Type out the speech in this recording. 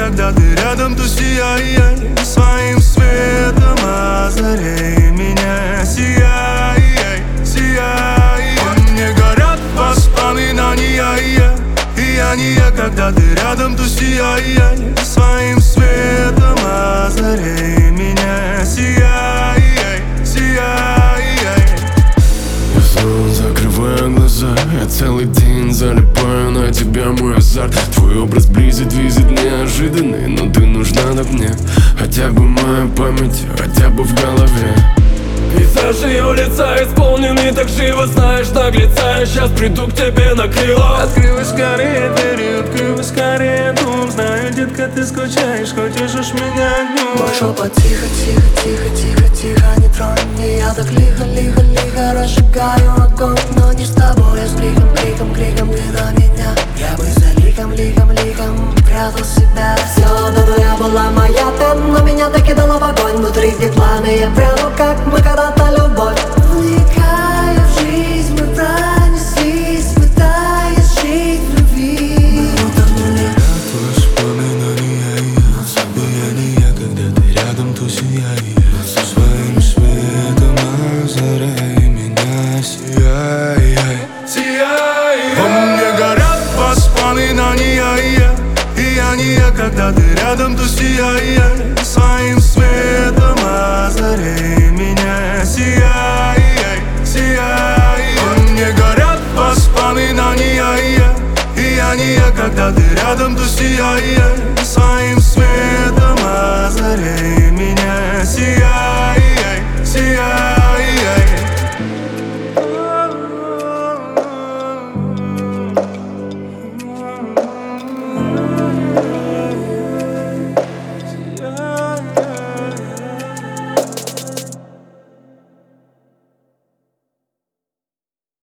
когда ты рядом, то сияй. Своим светом озарей меня, сияй, сияй. Во мне горят воспоминания, и я не я, когда ты рядом, то сияй. Своим светом озарей меня, сияй, сияй. Я снова закрываю глаза, я целый день залипаю на тебя, мой азарт. Твой образ близит, визит неожиданный, но ты нужна так мне. Хотя бы моя память, хотя бы в голове. Пейзаж ее лица исполненный так живо, знаешь, наглеца. Я сейчас приду к тебе на крыло. Открывай скорее двери, открывай скорее дом. Знаю, детка, ты скучаешь, хочешь уж меня днем. Мой шепот тихо, тихо, тихо, тихо, тихо, не тронь меня. Я так лихо, лихо, лихо разжигаю огонь. Но не с тобой, а с криком, криком, криком ты на меня. Я бы за лихом, лихом, лихом прятал себя. Все до нуля была моя ты, но меня так кидала в огонь. Внутри где пламя, я прямо как мы когда-то любовь. Вникая в жизнь, мы пронеслись, пытаясь жить в любви. Мы утонули. Воспоминания, я не я, когда ты рядом, то сияй. Своим светом озаряй меня, сияй, сияй. Во мне горят воспоминания, и я не я, когда ты рядом, то сияй. Своим светом озаряй меня, сияй, сияй. Во мне горят воспоминания, и я не я, когда ты рядом, то сияй.